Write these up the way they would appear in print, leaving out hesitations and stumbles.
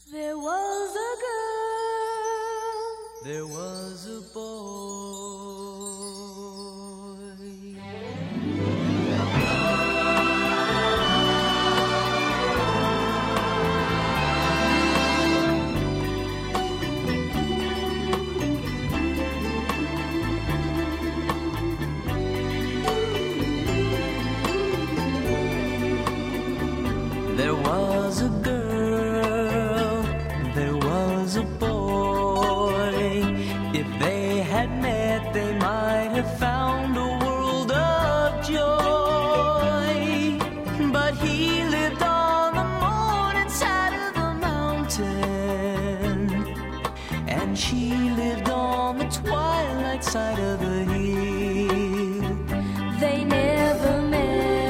There was a girl, there was a boy. There was a girl, there was a boy. If they had met, they might have found a world of joy. But he lived on the morning side of the mountain, and she lived on the twilight side of the hill. they never met.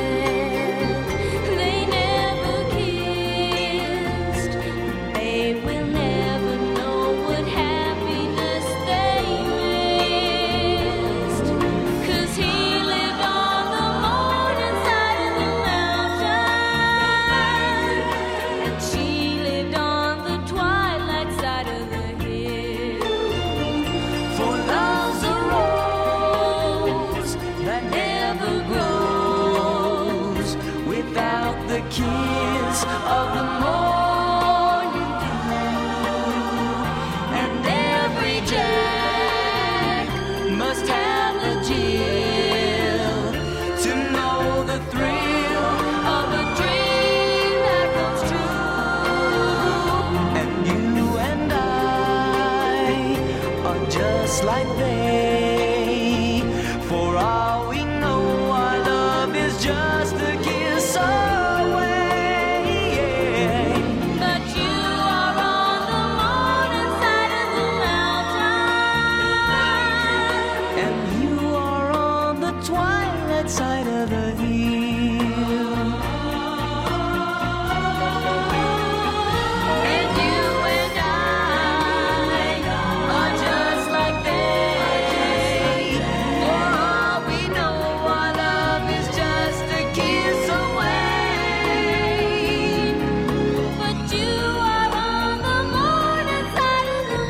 The kiss of the morning dew, and every Jack must have the Jill to know the thrill of a dream that comes true. And you and I are just like they. For all we know, our love is just a kiss away. Side of the hill, And you and I are just like they. For all we know, our love is just a kiss away. But you are on the morning side of the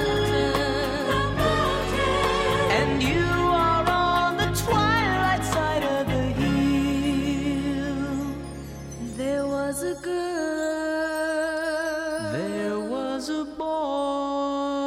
mountain, and you are on the twilight side of the hill. there was a girl, There was a boy.